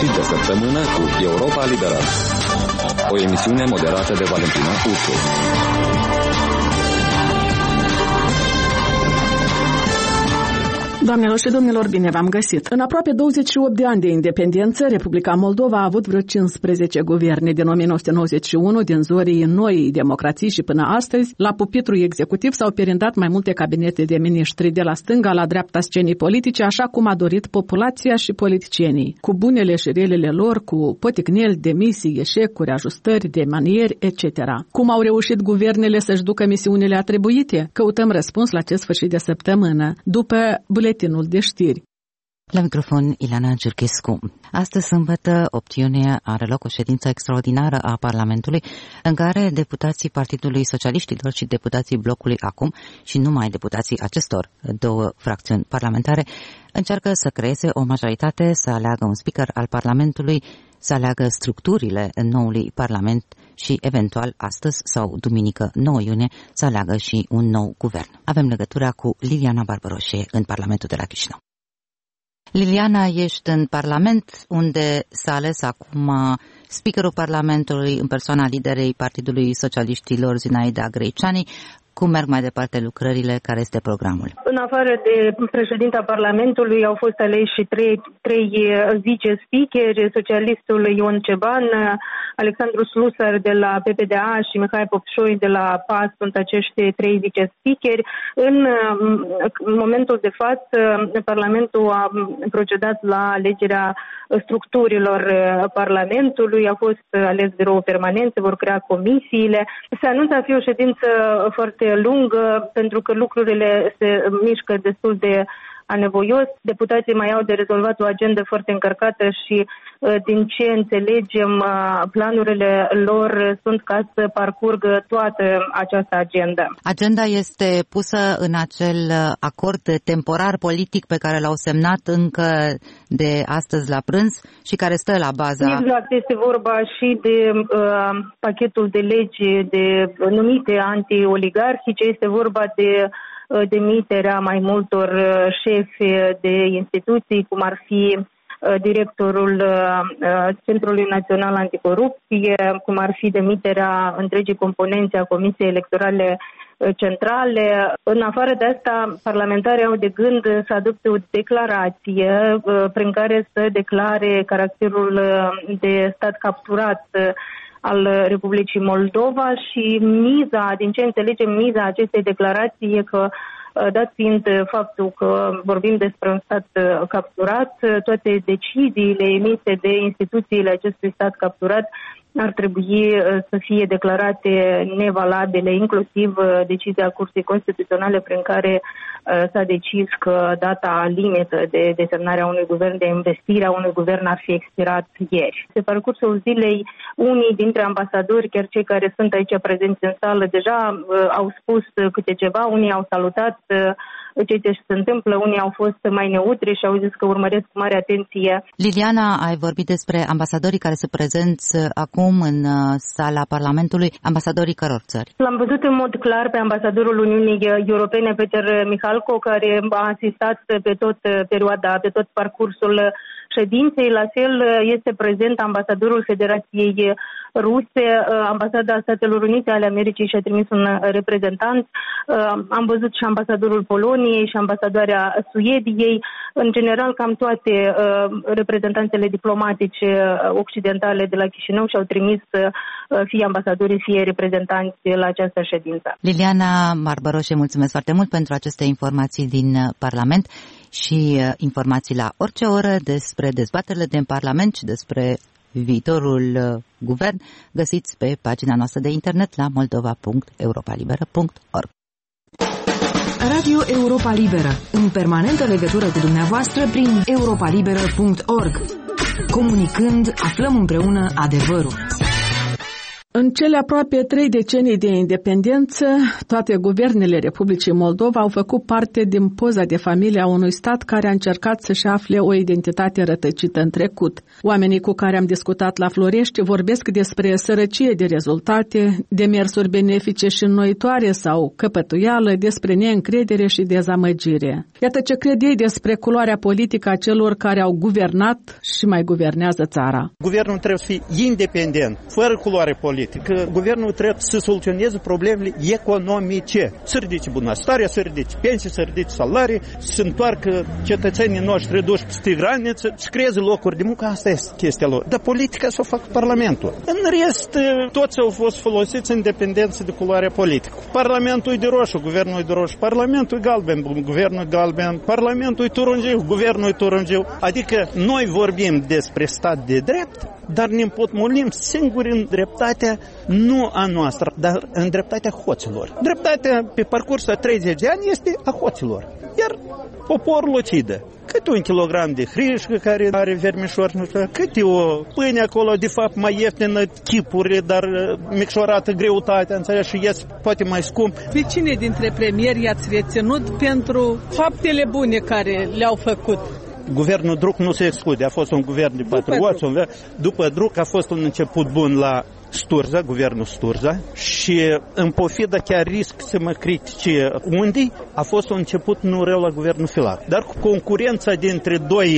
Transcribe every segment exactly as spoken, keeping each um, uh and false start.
sfârșit de săptămână cu Europa Liberă, o emisiune moderată de Valentina Ursu. Doamnelor și domnilor, bine v-am găsit! În aproape douăzeci și opt de ani de independență, Republica Moldova a avut vreo cincisprezece guverne din o mie nouă sute nouăzeci și unu, din zorii noii democrații și până astăzi. La pupitru executiv s-au perindat mai multe cabinete de miniștri de la stânga la dreapta scenii politice, așa cum a dorit populația și politicienii, cu bunele și relele lor, cu poticneli, demisii, eșecuri, ajustări de manieri, et cetera. Cum au reușit guvernele să-și ducă misiunile atribuite? Căutăm răspuns la acest sfârșit de săptămână, după buletinul de știri. La microfon, Ileana Giurchescu. Astăzi, sâmbătă, opt iunie, are loc o ședință extraordinară a Parlamentului, în care deputații Partidului Socialiștilor și deputații blocului Acum, și numai deputații acestor două fracțiuni parlamentare, încearcă să creeze o majoritate, să aleagă un speaker al Parlamentului, să aleagă structurile noului Parlament și, eventual, astăzi sau duminică nouă iunie, să aleagă și un nou guvern. Avem legătura cu Liliana Barbaroșe în Parlamentul de la Chișinău. Liliana, ești în Parlament, unde s-a ales acum speakerul Parlamentului în persoana liderei Partidului Socialiștilor, Zinaida Greceanu. Cum merg mai departe lucrările? Care este programul? În afară de președinta Parlamentului au fost aleși și trei, trei vice-speakeri, socialistul Ion Ceban, Alexandru Slusar de la P P D A și Mihai Popșoi de la P A S sunt acești trei vice-speakeri. În momentul de față, Parlamentul a procedat la alegerea structurilor Parlamentului, a fost ales birou permanent, se vor crea comisiile. Se anunță a fi o ședință foarte lungă, pentru că lucrurile se mișcă destul de anevoios. Deputații mai au de rezolvat o agendă foarte încărcată și, din ce înțelegem, planurile lor sunt ca să parcurgă toată această agendă. Agenda este pusă în acel acord temporar politic pe care l-au semnat încă de astăzi la prânz și care stă la baza... Exact, este vorba și de uh, pachetul de legi de numite anti-oligarhice, este vorba de demiterea mai multor șefi de instituții, cum ar fi directorul Centrului Național Anticorupție, cum ar fi demiterea întregii componențe a Comisiei Electorale Centrale. În afară de asta, parlamentarii au de gând să adopte o declarație prin care să declare caracterul de stat capturat al Republicii Moldova și miza, din ce înțelegem, miza acestei declarații e că, dat fiind faptul că vorbim despre un stat capturat, toate deciziile emise de instituțiile acestui stat capturat ar trebui să fie declarate nevalabile, inclusiv decizia Curții Constituționale prin care s-a decis că data limită de desemnare a unui guvern, de investire a unui guvern ar fi expirat ieri. Pe parcursul zilei, unii dintre ambasadori, chiar cei care sunt aici prezenți în sală, deja au spus câte ceva, unii au salutat ceea ce se întâmplă, unii au fost mai neutri și au zis că urmăresc cu mare atenție. Liliana, ai vorbit despre ambasadorii care sunt prezenți acum în sala Parlamentului, ambasadorii căror țări? L-am văzut în mod clar pe ambasadorul Uniunii Europene, Peter Mihalco, care a asistat pe tot perioada, pe tot parcursul ședinței. La fel este prezent ambasadorul Federației Ruse, ambasada Statelor Unite ale Americii și-a trimis un reprezentant. Am văzut și ambasadorul Poloniei și ambasadoarea Suediei. În general, cam toate reprezentanțele diplomatice occidentale de la Chișinău și-au trimis fie ambasadorii, fie reprezentanți la această ședință. Liliana Barbaroșe, mulțumesc foarte mult pentru aceste informații din Parlament și informații la orice oră despre dezbaterile din Parlament și despre viitorul guvern găsiți pe pagina noastră de internet la moldova punct europa liberă punct org. Radio Europa Liberă, în permanentă legătură cu dumneavoastră prin europa liberă punct org. Comunicând, aflăm împreună adevărul. În cele aproape trei decenii de independență, toate guvernele Republicii Moldova au făcut parte din poza de familie a unui stat care a încercat să-și afle o identitate rătăcită în trecut. Oamenii cu care am discutat la Florești vorbesc despre sărăcie de rezultate, demersuri benefice și înnoitoare sau căpătuială, despre neîncredere și dezamăgire. Iată ce cred ei despre culoarea politică a celor care au guvernat și mai guvernează țara. Guvernul trebuie să fie independent, fără culoare politică. Că guvernul trebuie să soluționeze problemele economice. Să ridice bunăstarea, să ridice pensii, să ridice salarii, să întoarcă cetățenii noștri reduși peste graniță, să creeze locuri de muncă. Asta este chestia lor. Dar politica s-o fac Parlamentul. În rest, toți au fost folosiți în dependență de culoarea politică. Parlamentul e de roșu, guvernul e de roșu, Parlamentul e galben, guvernul e galben, Parlamentul e turungiu, guvernul e turungiu. Adică noi vorbim despre stat de drept, dar ne împotmolim singuri în dreptatea nu a noastră, dar în dreptatea hoților. Dreptatea pe parcursul a treizeci de ani este a hoților. Iar poporul o cidă. Câte un kilogram de hrișcă care are vermișori, nu știu, câte o pâine acolo, de fapt mai ieftină chipuri, dar micșorată greutatea, înțelegi, și ies poate mai scump. Pe cine dintre premieri i-ați reținut pentru faptele bune care le-au făcut? Guvernul Druc nu se exclude, a fost un guvern de patrioți. După, după Druc a fost un început bun la Sturza, guvernul Sturza, și în pofidă chiar risc să mă critice unde, a fost un început nu rău la guvernul Filat. Dar cu concurența dintre doi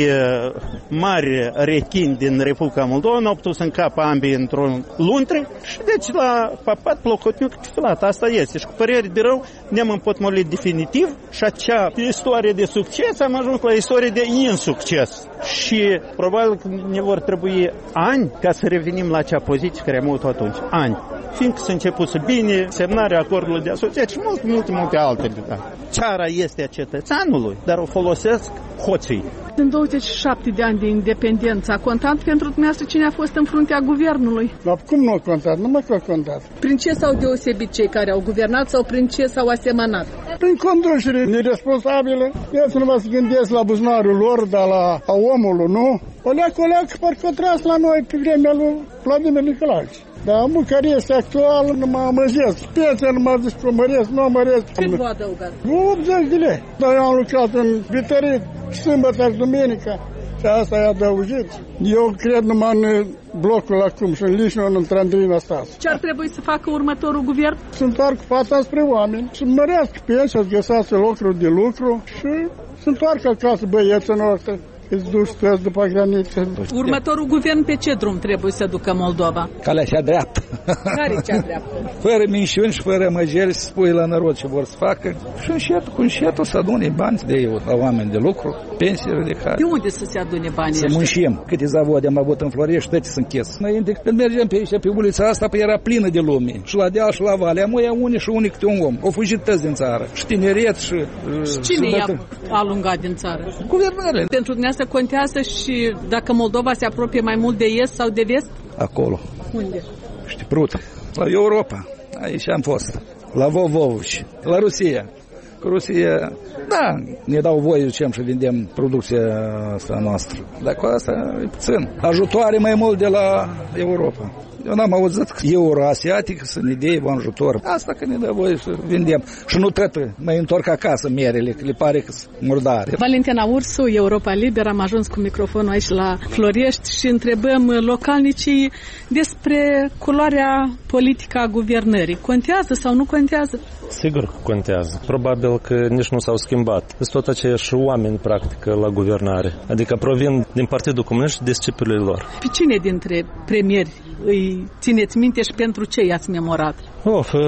mari rechini din Republica Moldova, nu au putut să încapă ambii într-un luntre și deci la papat, Plocotniuc și Filat. Asta este. Și cu păreri de rău ne-am împotmolit definitiv și acea istorie de succes am ajuns la istorie de insucces. Și probabil că ne vor trebui ani ca să revenim la acea poziție care am avut atunci. Ani. Fiindcă s-a început să bine semnarea acordului de asociație și multe, multe, multe altele. Țara este a cetățeanului, dar o folosesc hoții. În douăzeci și șapte de ani de independență a contat pentru dumneavoastră cine a fost în fruntea guvernului? Dar cum nu a contat? Nu mă că a contat. Prin ce s-au deosebit cei care au guvernat sau prin ce s-au asemănat? Prin conducere neresponsabile. Eu să nu mă gândesc la buzunarul lor, dar la a omului, nu? O leacă, o leacă, parcă o tras la noi pe vremea lui Vladimir Nicolae. Dar omul care este actual nu mă amăzesc. Pensia nu mă zic că măresc, nu măresc. Cât vă adăugați? optzeci de lei. Dar eu am lucrat în vitărit, sâmbătă și duminică. Și asta e adăugit. Eu cred numai în blocul acum și în Lișnon, în Trandrina Stas. Ce ar trebui să facă următorul guvern? Să întoarcă fața spre oameni, să mărească pensia, să găsească locuri de lucru și să întoarcă acasă băieții noștri. Îți duci toți după graniță. Următorul guvern pe ce drum trebuie să ducă Moldova? Calea cea dreaptă. Care cea dreaptă? Fără minciuni și fără măgeli să spui la narod ce vor să facă. Și înșetul cu înșetul să adune bani de eu la oameni de lucru, pensii ridicate. De unde să se adune banii Să muncim. Câte zavode am avut în Florești, toate sunt închis. Înainte, când mergem pe aici, pe ulița asta, pe era plină de lume. Și la deal și la vale. Amoia unii și unii câte un om. Au fugit tăți din țară. Și tineret și... Și cine i-a alungat din țară? Guvernarea. Pentru dumneavoastră contează și dacă Moldova se apropie mai mult de est sau de vest? Acolo. Unde? Știi, Prută. La Europa. Aici am fost. La Vovovici. La Rusia. Cu Rusia, da, ne dau voie, zicem, și vindem producția asta noastră. Dar cu asta e puțin. Ajutoare mai mult de la Europa. Eu n-am auzit că euroasiatic să ne dea un ajutor. Asta că ne dă voie să vindem. Și nu trebuie, mai întorc acasă merele, că le pare că sunt murdare. Valentina Ursu, Europa Liberă, am ajuns cu microfonul aici la Florești și întrebăm localnicii despre culoarea politică a guvernării. Contează sau nu contează? Sigur că contează. Probabil că nici nu s-au schimbat. Sunt tot aceiași oameni, practic, la guvernare. Adică provin din Partidul Comunist și disciplile lor. Pe cine dintre premieri îi țineți minte și pentru ce i-ați memorat? Of, uh,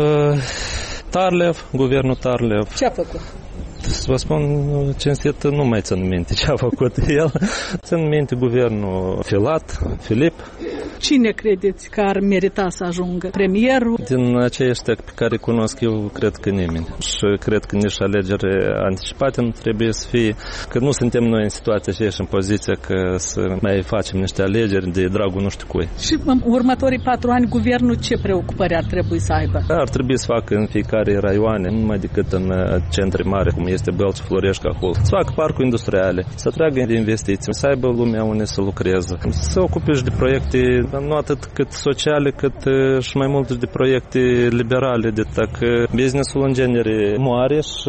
Tarlev, guvernul Tarlev. Ce a făcut? Să vă spun cinstit, nu mai țin minte ce a făcut el. Țin minte guvernul Filat, Filip. Cine credeți că ar merita să ajungă premierul? Din aceștia pe care îi cunosc eu, cred că nimeni. Și cred că nici alegeri anticipate nu trebuie să fie, că nu suntem noi în situația aceea și în poziția că să mai facem niște alegeri de dragul nu știu cui. Și în următorii patru ani, guvernul ce preocupări ar trebui să aibă? Ar trebui să facă în fiecare raioane, nu numai decât în centre mari, cum este Bălți, Florești, Cahul. Să facă parcuri industriale, să tragă de investiții, să aibă lumea unde să lucreze, să se ocupe și de proiecte nu atât cât sociale, cât și mai multe de proiecte liberale, de că businessul în genere moare și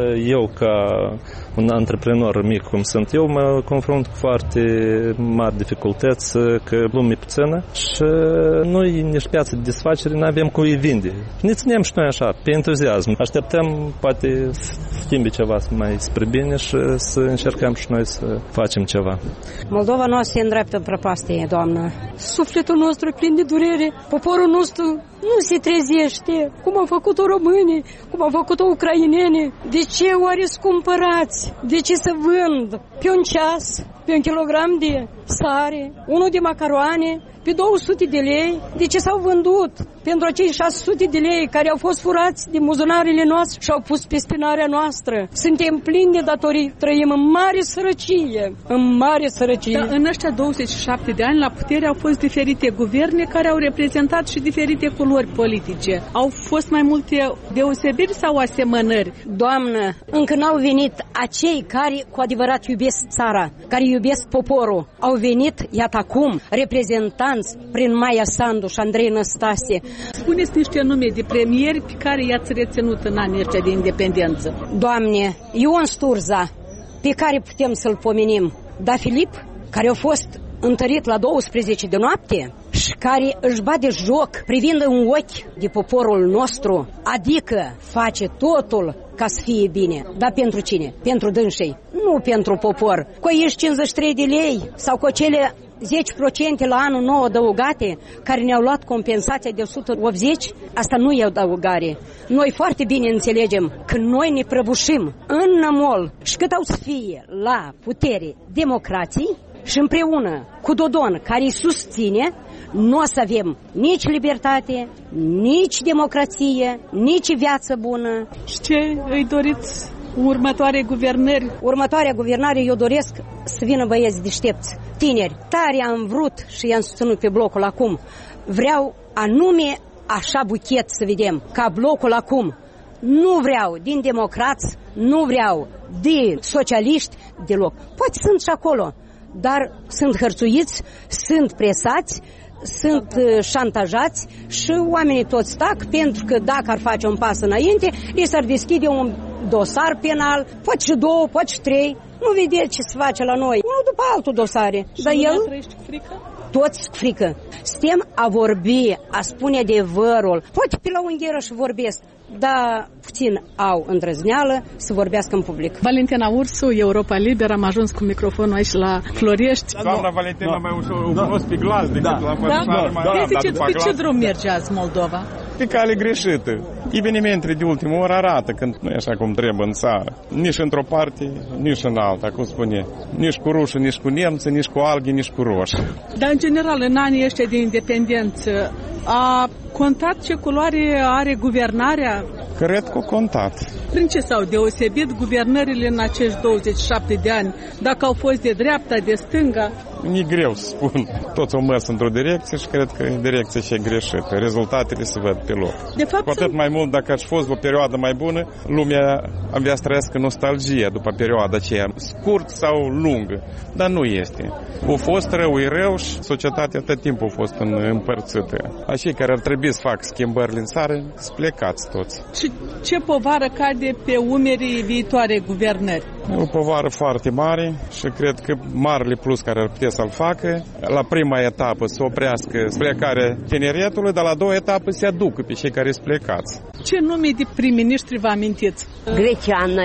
eu ca un antreprenor mic cum sunt eu, mă confrunt cu foarte mari dificultăți, că lumea e puțină și noi, nici piață de desfacere, nu avem cu ei vinde. Ne ținem și noi așa, pe entuziasm. Așteptăm, poate, să schimbi ceva mai spre bine și să încercăm și noi să facem ceva. Moldova noastră se îndreaptă în prăpastie, doamnă. Sufletul nostru e plin de durere, poporul nostru nu se trezește, cum au făcut-o românii, cum au făcut-o ucrainenii. De ce oare scumpărați? De ce să vând pe un ceas, pe un kilogram de sare, unul de macaroane, pe două sute de lei? De ce s-au vândut pentru acei șase sute de lei care au fost furați din buzunarele noastre și au pus pe spinarea noastră? Suntem plini de datorii, trăim în mare sărăcie, în mare sărăcie. Da, în ăștia douăzeci și șapte de ani la putere au fost diferite guverne care au reprezentat și diferite culori politice. Au fost mai multe deosebiri sau asemănări? Doamnă, încă n-au venit acei care cu adevărat iubesc țara, care iubesc poporul. Au venit, iată acum, reprezentanți prin Maia Sandu și Andrei Năstase. Spuneți niște nume de premieri pe care i-ați reținut în anii ăștia de independență. Doamne, Ion Sturza, pe care putem să-l pomenim, da Filip, care a fost întărit la douăsprezece de noapte și care își bate joc privind în ochi de poporul nostru, adică face totul ca să fie bine. Dar pentru cine? Pentru dânsei, nu pentru popor. Cu aici cincizeci și trei de lei sau cu cele zece la sută la anul nou adăugate, care ne-au luat compensația de o sută optzeci, asta nu e adăugare. Noi foarte bine înțelegem că noi ne prăbușim în nămol și cât au să fie la putere democrații și împreună cu Dodon, care îi susține, nu o să avem nici libertate, nici democrație, nici viață bună. Și ce îi doriți următoare guvernări? Următoarea guvernare eu doresc să vină băieți deștepți, tineri. Tare am vrut și i-am susținut pe blocul acum. Vreau anume așa buchet să vedem, ca blocul acum. Nu vreau din democrați, nu vreau de socialiști deloc. Poate sunt și acolo, dar sunt hărțuiți, sunt presați, sunt șantajați și oamenii toți tac, pentru că dacă ar face un pas înainte, li s-ar deschide un dosar penal, poate și două, poate și trei. Nu vedeți ce se face la noi, unul după altul dosare. Și dar el trăiești cu frică? Toți cu frică. Suntem a vorbi, a spune adevărul. Poate pe la ungheră și vorbesc, dar puțin au îndrăzneală să vorbească în public. Valentina Ursu, Europa Liberă, am ajuns cu microfonul aici la Floriești. Doamna Valentina, mai ușor, o cunosc pe glas decât la pășoară. Pe ce drum merge azi Moldova? Pe cale greșită. Evenimentele de ultimă oră arată când nu e așa cum trebuie în țară. Nici într-o parte, nici în alta, cum spune. Nici cu rușii, nici cu nemții, nici cu alghi, nici cu roșii. Dar în general, în anii ăștia de independență, a contat ce culoare are guvernarea? Cred că a contat. Prin ce s-au deosebit guvernările în acești douăzeci și șapte de ani? Dacă au fost de dreapta, de stânga? E greu să spun. Toți au mers într-o direcție și cred că direcția și e greșită. Rezultatele se văd pe loc. De fapt, cu atât mai mult, dacă aș fost o perioadă mai bună, lumea avea să trăiască nostalgie după perioada aceea, scurt sau lungă. Dar nu este. A fost rău, e rău și societatea tot timpul a fost împărțită. Acei care ar trebui să facă schimbările în țară, să plecați toți. Și ce povară cade pe umerii viitoare guvernări? O povară foarte mare și cred că marele plus care ar putea să-l facă, la prima etapă să oprească plecarea tineretului, dar la a doua etapă să aducă pe cei care sunt plecați. Ce nume de prim-ministri vă amintiți? Greceană,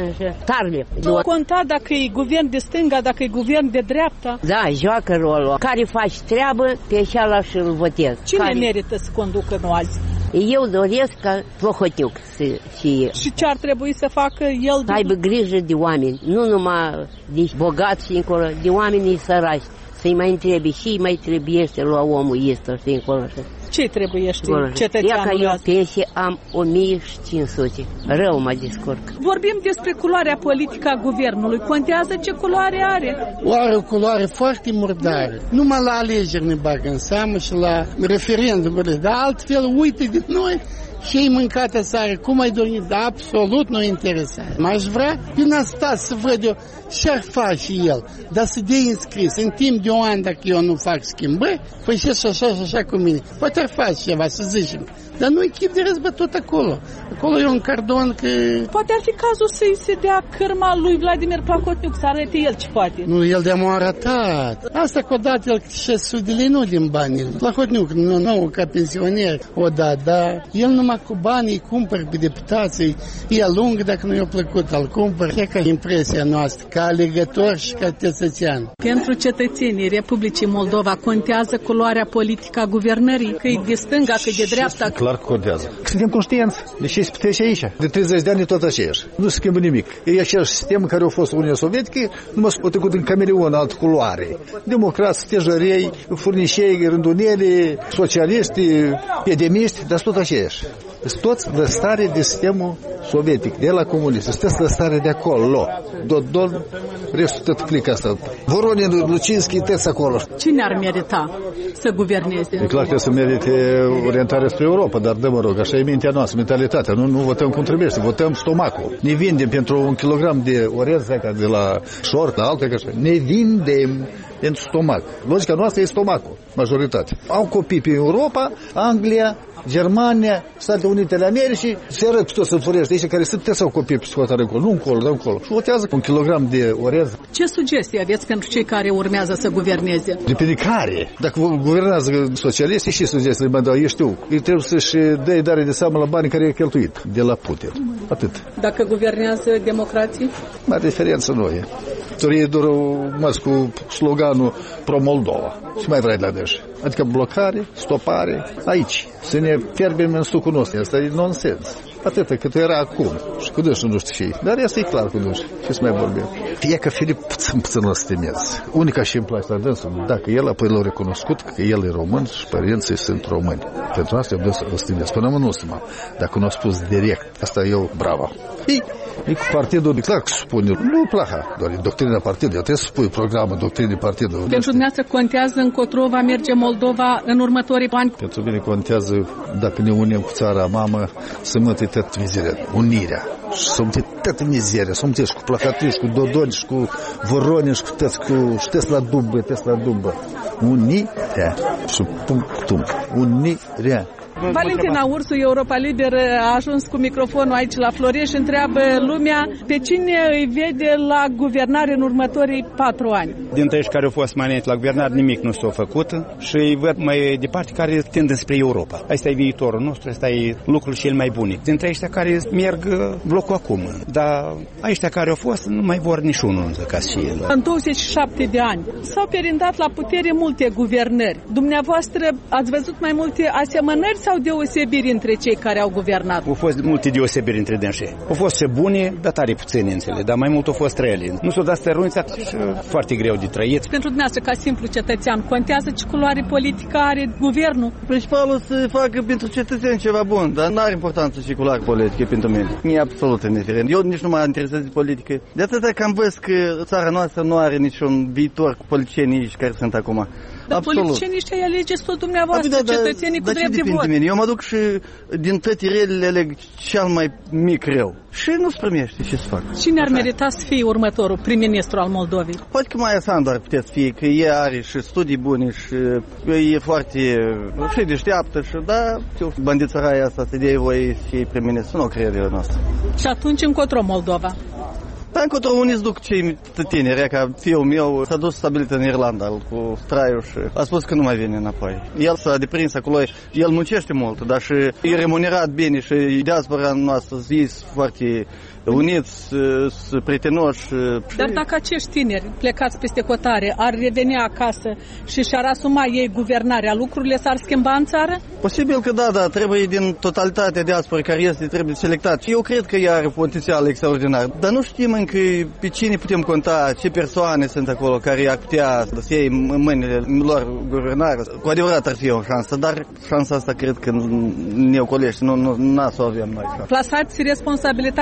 Tarle. Nu conta dacă e guvern de stânga, dacă e guvern de dreapta? Da, joacă rolul. Care faci treabă, pe ceala și îl votez. Cine care... merită să conducă nu azi? Eu doresc ca Plohotiuc să fie. Și ce ar trebui să facă el? Să aibă grijă de oameni, nu numai de bogați și încolo, de oamenii săraci. Să-i mai întrebi și mai trebuiește la omul ăsta și încolo. Ce trebuiește cetățeanul ăsta? Eu pensie am o mie cinci sute. Rău mă descurc. Vorbim despre culoarea politică a guvernului. Contează ce culoare are? O are o culoare foarte murdară. Numai la alegeri ne bagă în seamă și la referendumuri. Dar altfel uită de noi Ce ai mâncat aseară, cum ai dormit, absolut nu interesa. M-aș vrea din asta să văd eu ce ar face el, dar să dea înscris. În timp de un an, dacă eu nu fac schimbări, păi și așa, și așa cu mine. Poate ar face ceva, să zicem. Dar nu echip de răzbătut acolo. Acolo e un cardon că... Poate ar fi cazul să-i se dea cârma lui Vladimir Plahotniuc, să arate el ce poate. Nu, el de-am arătat. Asta că o dat el șase sute de lei, nu din banii. Plahotniuc, nu, nu, ca pensioner, o dat, dar el numai cu banii îi cumpăr pe deputații, e lung dacă nu i-a plăcut, îl cumpăr. E ca impresia noastră, ca alegător și ca tesățean. Pentru cetățenii Republicii Moldova contează culoarea politică a guvernării, că e de stânga, că e de dreapta. Clar că contează. Suntem conștienți de ce se petrece aici. De treizeci de ani e tot aceeași. Nu se schimbă nimic. E același sistem care a fost Uniunea Sovietică, numai s-a trecut în cameleon, altă culoare. Democrați, stejărei, furnișei, rânduneli, socialiști, pedemiști, dar tot aceeași. Sunt toți de stare de sistemul sovietic, de la comunist. Sunteți de stare de acolo. Dodon, restul tot plică asta. Voronin, Lucinski, toți acolo. Cine ar merita să guverneze? E clar că să merite orientarea spre Europa, dar dă mă rog, așa e mintea noastră, mentalitatea. Nu, nu votăm cum trebuie, să votăm stomacul. Ne vindem pentru un kilogram de orez de la șort, la alte, așa. Ne vindem pentru stomac. Logica noastră e stomacul, majoritatea. Au copii pe Europa, Anglia, Germania, Statele Unite ale Americii, se arăt toți să înflorește aici care sunt sau copii psihotare încolo, nu încolo, dar încolo. Și votează un kilogram de orez. Ce sugestii aveți pentru cei care urmează să guverneze? Depinde care. Dacă guvernează socialiștii, și sugestii, mă dau, eu știu, îi trebuie să-și dea dare de seamă la banii care i-a cheltuit, de la Putin. Atât. Dacă guvernează democrații? Mai diferență nu e. Ei doar urmați cu sloganul pro-Moldova. Și mai vrea de la deci. Adică blocare, stopare, aici. Să ne fierbem în stucul nostru. Asta e nonsens. Atâta cât era acum. Și cu dâși nu știu ce. Dar asta e clar cu dâși. Ce să mai vorbim? E că Filip puțin puțin îl stimez. Unica și îmi place la dânsul, dacă el apoi l-a recunoscut că el e român și părinții sunt români. Pentru asta eu îl stimez. Până mă nu stima. Dacă nu a spus direct. Asta eu, bravo. Ei, e cu partidul, clar că spune, nu plaha, doar e doctrina partidului, trebuie să spui programul doctrinii partidului. Pentru dumneavoastră contează încotro va merge Moldova în următorii ani? Pentru mine contează, dacă ne unim cu țara mamă, să mătăi tot mizeria, unirea. Și să mătăi tot mizeria, să mătăi și cu placatriși, cu dodoni, și cu voroni, și cu tăți, cu ștesc la dubă, tăți la dubă. Unirea. Și punctum. Unirea. Valentina Ursu, Europa Liber, a ajuns cu microfonul aici la Floreș și întreabă lumea pe cine îi vede la guvernare în următorii patru ani. Dintre ei care au fost maneti la guvernare, nimic nu s-a făcut și îi văd mai departe care tind spre Europa. Asta e viitorul nostru, asta e lucrul cel mai bun. Dintre aceștia care merg blocul acum, dar aceștia care au fost nu mai vor niciunul ca și el. În douăzeci și șapte de ani s-au perindat la putere multe guvernări. Dumneavoastră ați văzut mai multe asemănări sau deosebiri între cei care au guvernat? Au fost multe deosebiri între dânsii. Au fost și bune, dar tare puține înțele, dar mai mult au fost rele. Nu s-au dat stăruința și foarte greu de trăit. Pentru dumneavoastră, ca simplu cetățean, contează ce culoare politică are guvernul? Principalul să facă pentru cetățeni ceva bun, dar nu are importanță ce culoare politică pentru mine. E absolut indiferent. Eu nici nu mă interesez de politică. De atâta că am văzut că țara noastră nu are niciun viitor cu politicienii care sunt acum. Dar politicienii ăștia îi alegeți tot dumneavoastră, da, da, cetățenii da, cu drept de vot. Mine? Eu mă duc și din toate relele aleg cel mai mic rău. Și nu se primește, ce să fac. Cine ar merita să fie următorul prim-ministru al Moldovei? Poate că Maia Sandu ar putea să fie, că ea are și studii bune și e foarte și deșteaptă și da, bandițăraia asta să dea voie să fie prim-ministru, nu cred eu noastră. Și atunci încotro Moldova? Dar încotro unii duc cei tineri, ca fiul meu s-a dus stabilit în Irlanda cu traiul și a spus că nu mai vine înapoi. El s-a deprins acolo, el muncește mult, dar și e remunerat bine și diaspora noastră zis foarte uniți, prietenoși. Dar dacă acești tineri plecați peste hotare ar reveni acasă și și-ar asuma ei guvernarea, lucrurile s-ar schimba în țară? Posibil că da, da, trebuie din totalitatea diasporii care este, trebuie selectat. Eu cred că ea are potențial extraordinar, dar nu știm încă pe cine putem conta, ce persoane sunt acolo care ar putea să iei în mâinile lor guvernare. Cu adevărat ar fi o șansă, dar șansa asta cred că ne ocolește, nu, nu, n-a să o avem noi. Plasați responsabilitatea doar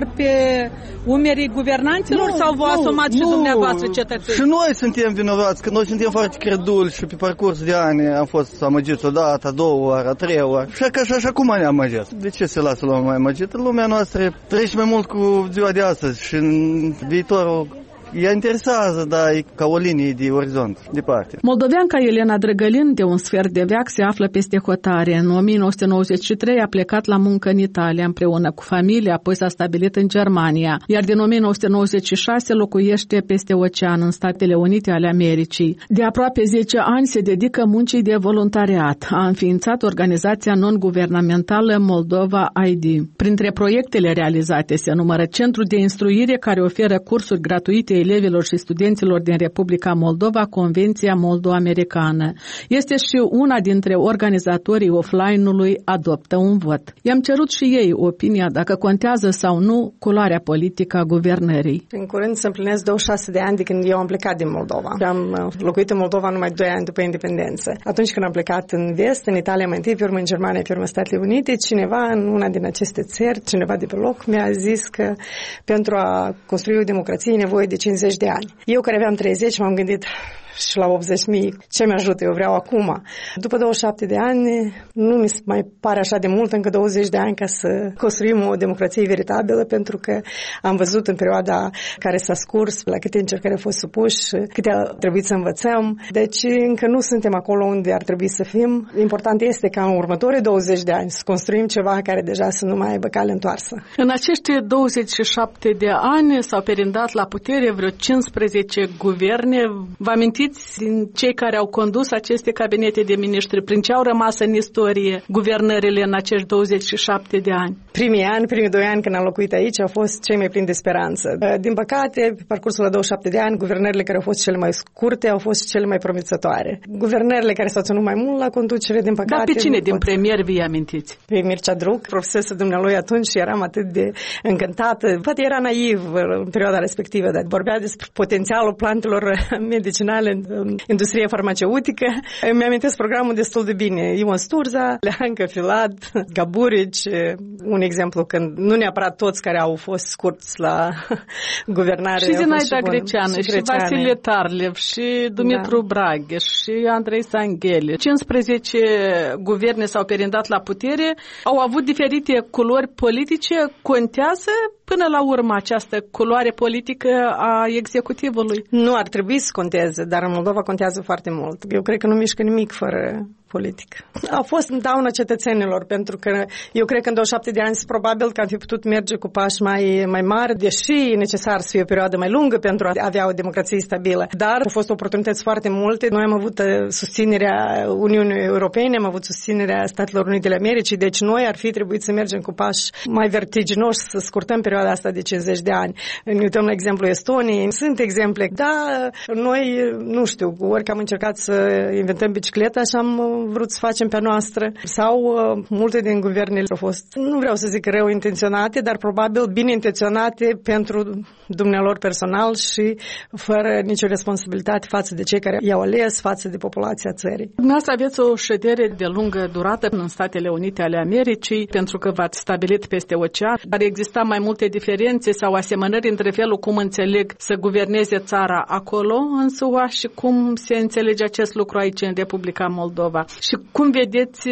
doar pe umerii guvernanților sau vă asumați și dumneavoastră cetățenii? Și noi suntem vinovați, că noi suntem foarte creduli și pe parcurs de ani am fost amăgiți odată, a doua oară, a treia oară. Și așa, așa cum ne amăgesc? De ce se lasă lumea mai amăgită? Lumea noastră trece mai mult cu ziua de astăzi și în viitorul ea interesează, da, e ca o linie de orizont, departe. Moldoveanca Elena Drăgălin, de un sfert de veac, se află peste hotare. În o mie nouă sute nouăzeci și trei a plecat la muncă în Italia împreună cu familia, apoi s-a stabilit în Germania, iar din o mie nouă sute nouăzeci și șase locuiește peste ocean în Statele Unite ale Americii. De aproape zece ani se dedică muncii de voluntariat. A înființat organizația non-guvernamentală Moldova I D. Printre proiectele realizate se numără Centrul de Instruire, care oferă cursuri gratuite elevilor și studenților din Republica Moldova, Convenția Moldo-Americană. Este și una dintre organizatorii offline-ului Adoptă un vot. I-am cerut și ei opinia dacă contează sau nu culoarea politică a guvernării. În curând se împlinesc douăzeci și șase de ani de când eu am plecat din Moldova. Am locuit în Moldova numai doi ani după independență. Atunci când am plecat în vest, în Italia mai întâi, pe urmă în Germania, pe urmă în Statele Unite, cineva în una din aceste țări, cineva de pe loc, mi-a zis că pentru a construi o democrație e nevoie de cincizeci de ani. Eu care aveam treizeci m-am gândit și la optzeci mii, ce mi-ajută, eu vreau acum. După douăzeci și șapte de ani, nu mi se mai pare așa de mult, încă douăzeci de ani ca să construim o democrație veritabilă, pentru că am văzut în perioada care s-a scurs, la câte încercări au fost supuși, câte a trebuit să învățăm. Deci încă nu suntem acolo unde ar trebui să fim. Important este ca în următorii douăzeci de ani să construim ceva care deja să nu mai aibă cale întoarsă. În acești douăzeci și șapte de ani s-au perindat la putere vreo cincisprezece guverne. Vă amintiți din cei care au condus aceste cabinete de miniștri, prin ce au rămas în istorie guvernările în acești douăzeci și șapte de ani? Primii ani, primii doi ani când am locuit aici au fost cei mai plini de speranță. Din păcate, pe parcursul la douăzeci și șapte de ani, guvernările care au fost cele mai scurte au fost cele mai promițătoare. Guvernările care s-au ținut mai mult la conducere, din păcate... Dar pe cine din premier vi amintiți? Pe Mircea Druc, profesorul dumnealui atunci, și eram atât de încântată. Poate era naiv în perioada respectivă, dar vorbea despre potențialul plantelor medicinale în industria farmaceutică. Îmi amintesc programul destul de bine. Ion Sturza, Leancă, Filad, Gaburici, un exemplu când nu neapărat toți care au fost scurți la guvernare. Și Zinaida Greceană, și, și Vasile Tarlev, și Dumitru da. Braghe, și Andrei Sanghele. cincisprezece guverne s-au perindat la putere, au avut diferite culori politice. Contează până la urmă această culoare politică a executivului? Nu ar trebui să conteze, dar în Moldova contează foarte mult. Eu cred că nu mișcă nimic fără politic. A fost în daună cetățenilor, pentru că eu cred că în douăzeci și șapte de ani probabil că am fi putut merge cu pași mai, mai mari, deși e necesar să fie o perioadă mai lungă pentru a avea o democrație stabilă. Dar au fost oportunități foarte multe. Noi am avut susținerea Uniunii Europene, am avut susținerea Statelor Unite ale Americii, deci noi ar fi trebuit să mergem cu pași mai vertiginoși, să scurtăm perioada asta de cincizeci de ani. Ne uităm la exemplu Estoniei. Sunt exemple. Da, noi, nu știu, ori că am încercat să inventăm bicicleta și am vrut să facem pe noastră, sau uh, multe din guvernele au fost, nu vreau să zic rău intenționate, dar probabil bine intenționate pentru dumnealor personal și fără nicio responsabilitate față de cei care i-au ales, față de populația țării. Dumneavoastră aveți o ședere de lungă durată în Statele Unite ale Americii, pentru că v-ați stabilit peste ocean, dar exista mai multe diferențe sau asemănări între felul cum înțeleg să guverneze țara acolo în S U A și cum se înțelege acest lucru aici în Republica Moldova. Și cum vedeți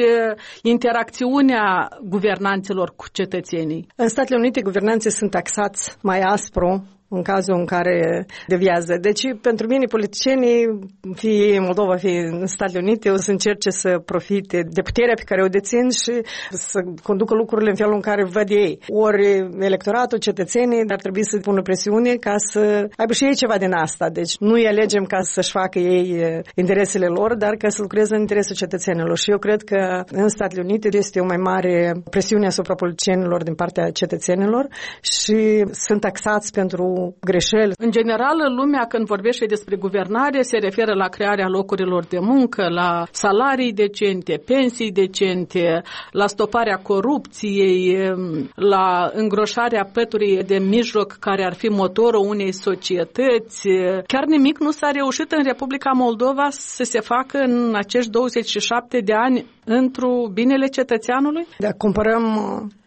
interacțiunea guvernanților cu cetățenii? În Statele Unite guvernanții sunt taxați mai aspru în cazul în care deviază. Deci, pentru mine, politicienii, fie în Moldova, fie în Statele Unite, o să încerce să profite de puterea pe care o dețin și să conducă lucrurile în felul în care văd ei. Ori electoratul, cetățenii, ar trebui să pună presiune ca să aibă și ei ceva din asta. Deci, nu îi alegem ca să-și facă ei interesele lor, dar ca să lucreze în interesul cetățenilor. Și eu cred că în Statele Unite este o mai mare presiune asupra politicienilor din partea cetățenilor și sunt taxați pentru greșeli. În general, lumea când vorbește despre guvernare se referă la crearea locurilor de muncă, la salarii decente, pensii decente, la stoparea corupției, la îngroșarea păturii de mijloc care ar fi motorul unei societăți. Chiar nimic nu s-a reușit în Republica Moldova să se facă în acești douăzeci și șapte de ani într-o binele cetățeanului? Dacă comparăm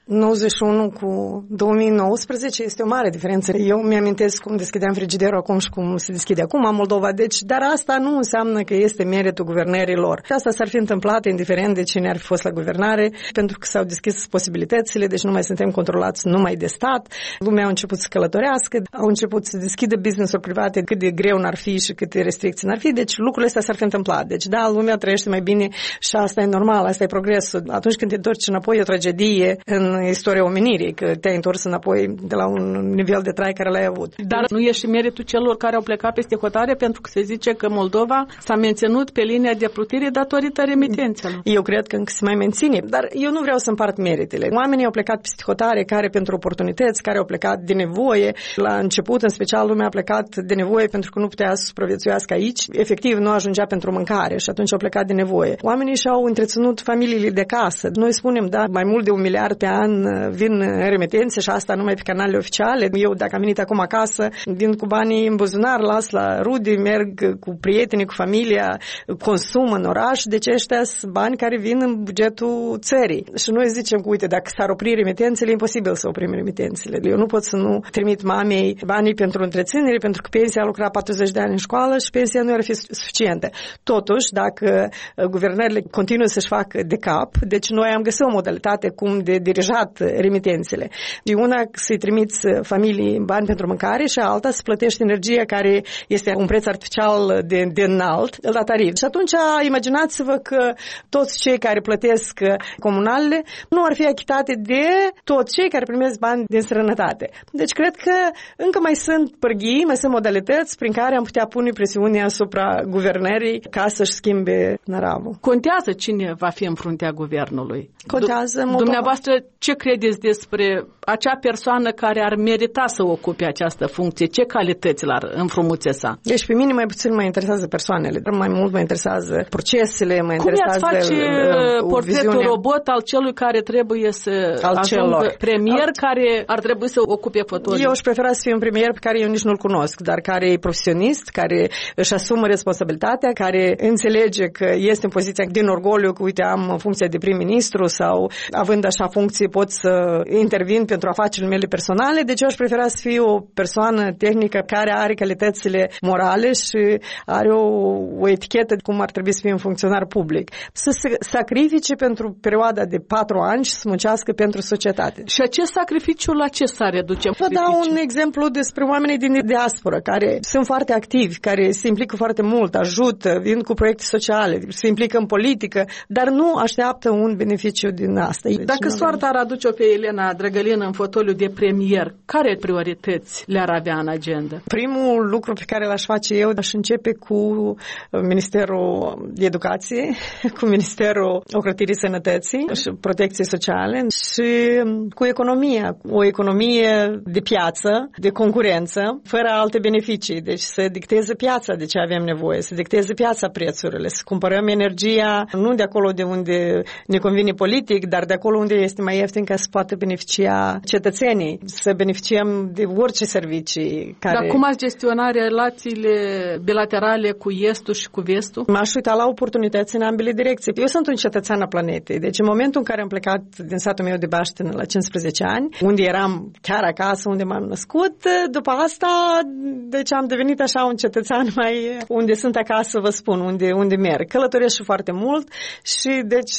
nouăzeci și unu cu două mii nouăsprezece este o mare diferență. Eu mi-amintesc cum deschideam frigiderul acum și cum se deschide acum Moldova, deci, dar asta nu înseamnă că este meritul guvernărilor. Asta s-ar fi întâmplat indiferent de cine ar fi fost la guvernare, pentru că s-au deschis posibilitățile, deci nu mai suntem controlați numai de stat. Lumea a început să călătorească, au început să deschidă business-uri private, cât de greu n-ar fi și câte restricții n-ar fi, deci lucrurile astea s-ar fi întâmplat. Deci da, lumea trăiește mai bine și asta e normal, asta e progresul. Atunci când te întorci înapoi, e o tragedie în istoria omenirii, că te-ai întors înapoi de la un nivel de trai care l-ai avut. Dar nu e și meritul celor care au plecat peste hotare, pentru că se zice că Moldova s-a menținut pe linia de plutire datorită remitențelor. Eu cred că încă se mai menține, dar eu nu vreau să împart meritele. Oamenii au plecat peste hotare care pentru oportunități, care au plecat de nevoie. La început, în special, lumea a plecat de nevoie pentru că nu putea să supraviețuiască aici. Efectiv, nu ajungea pentru mâncare și atunci au plecat de nevoie. Oamenii și-au întreținut familiile de casă. Noi spunem, da, mai mult de un miliard pe an vin remitențe și asta numai pe canalele oficiale. Eu, dacă am venit acum acasă, vin cu banii în buzunar, las la rude, merg cu prietenii, cu familia, consum în oraș, deci ăștia sunt bani care vin în bugetul țării. Și noi zicem că, uite, dacă s-ar opri remitențele, e imposibil să oprim remitențele. Eu nu pot să nu trimit mamei banii pentru întreținere, pentru că pensia a lucrat patruzeci de ani în școală și pensia nu ar fi suficientă. Totuși, dacă guvernările continuă să-și facă de cap, deci noi am găsit o modalitate cum de dirijat remitențele. E una să-i trimiți familii bani pentru mâncare și alta să plătești energia care este un preț artificial de, de înalt la tarif. Și atunci imaginați-vă că toți cei care plătesc comunalele nu ar fi achitate de toți cei care primesc bani din străinătate. Deci cred că încă mai sunt pârghii, mai sunt modalități prin care am putea pune presiune asupra guvernării ca să-și schimbe năravul. Contează cine va fi în fruntea guvernului. Contează. D- Dumneavoastră, ce credeți despre acea persoană care ar merita să ocupe această funcție? Ce calități l-ar înfrumuseța? Deci pe mine mai puțin mă interesează persoanele, dar mai mult mă interesează procesele, mă Cum interesează Cum face uh, portretul viziune. robot al celui care trebuie să al ajungă celor. premier, al... care ar trebui să ocupe fotoliul? Eu aș prefera să fiu un premier pe care eu nici nu-l cunosc, dar care e profesionist, care își asumă responsabilitatea, care înțelege că este în poziția din orgoliu, că uite am funcția de prim-ministru sau având așa funcție pot să intervin pentru afacerile mele personale, deci eu aș prefera să fiu o persoană tehnică care are calitățile morale și are o, o etichetă cum ar trebui să fie un funcționar public. Să se sacrifice pentru perioada de patru ani și să muncească pentru societate. Și acest sacrificiu la ce s-ar reduce? Vă dau un exemplu despre oamenii din diaspora care sunt foarte activi, care se implică foarte mult, ajută, vin cu proiecte sociale, se implică în politică, dar nu așteaptă un beneficiu din asta. Deci Dacă soarta ar aduce-o pe Elena Drăgălin în fotoliu de premier, care priorități le-ar avea în agenda? Primul lucru pe care l-aș face eu, aș începe cu Ministerul Educației, cu Ministerul Ocrotirii Sănătății și Protecției Sociale și cu economia, o economie de piață, de concurență, fără alte beneficii. Deci să dicteze piața de ce avem nevoie, să dicteze piața prețurile, să cumpărăm energia nu de acolo de unde ne convine politic, dar de acolo unde este mai ieftin ca să poată beneficia cetățenii, să beneficiem de orice servicii. Care... Dar cum ați gestiona relațiile bilaterale cu Estul și cu Vestul? M-aș uita la oportunități în ambele direcții. Eu sunt un cetățean a planetei, deci în momentul în care am plecat din satul meu de Baștin la cincisprezece ani, unde eram chiar acasă, unde m-am născut, după asta, deci am devenit așa un cetățean mai unde sunt acasă, vă spun, unde, unde merg. Călătoresc și foarte mult și deci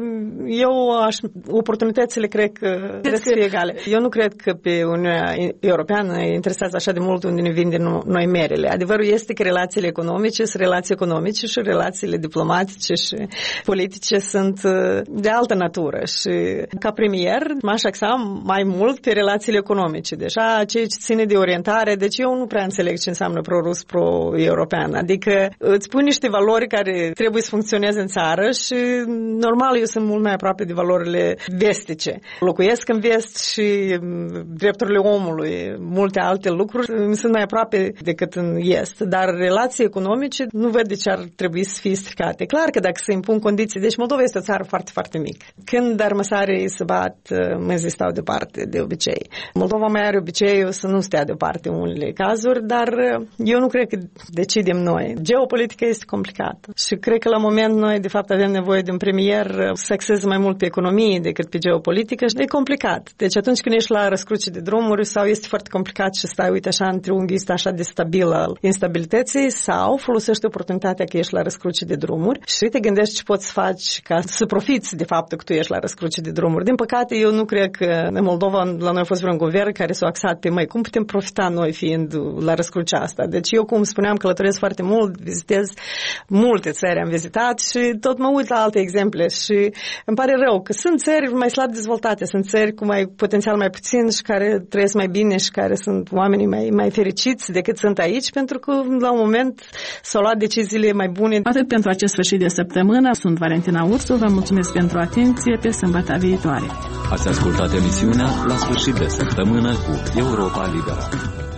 eu aș, oportunitățile cred că trebuie să fie egale. Eu nu cred că pe Uniunea Europeană interesează așa de mult unde ne vinde noi merele. Adevărul este că relațiile economice sunt relații economice și relațiile diplomatice și politice sunt de altă natură și ca premier m-aș axa mai mult pe relațiile economice. Deja ceea ce ține de orientare, deci eu nu prea înțeleg ce înseamnă pro-rus, pro-european. Adică îți pun niște valori care trebuie să funcționeze în țară și normal eu sunt mult mai aproape de valorile vestice. Locuiesc în vest și drepturile omului, multe alte lucruri sunt mai aproape decât în est, dar relații economice nu văd de ce ar trebui să fie stricate. Clar că dacă se impun condiții, deci Moldova este o țară foarte, foarte mică. Când armăsarii se bat, măzii stau departe de obicei. Moldova mai are obiceiul să nu stea deoparte în unele cazuri, dar eu nu cred că decidem noi. Geopolitica este complicată și cred că la moment noi de fapt avem nevoie de un premier să axeze mai mult pe economie decât pe geopolitică. politică și e complicat. Deci atunci când ești la răscruce de drumuri sau este foarte complicat și stai, uite, așa, în triunghi ăsta așa de stabil al instabilității, sau folosești oportunitatea că ești la răscruce de drumuri și te gândești ce poți face ca să profiți de faptul că tu ești la răscruce de drumuri. Din păcate, eu nu cred că în Moldova la noi a fost vreun guvern care s-a axat pe mai cum putem profita noi fiind la răscrucea asta. Deci eu, cum spuneam, călătoresc foarte mult, vizitez multe țări, am vizitat și tot mă uit la alte exemple și îmi pare rău că sunt țări mai slab dezvoltate, sunt țări cu mai potențial mai puțin și care trăiesc mai bine și care sunt oamenii mai, mai fericiți decât sunt aici, pentru că la un moment s-au luat deciziile mai bune. Atât pentru acest sfârșit de săptămână. Sunt Valentina Ursu, vă mulțumesc pentru atenție, pe sâmbătă viitoare. Ați ascultat emisiunea La sfârșit de săptămână cu Europa Liberă.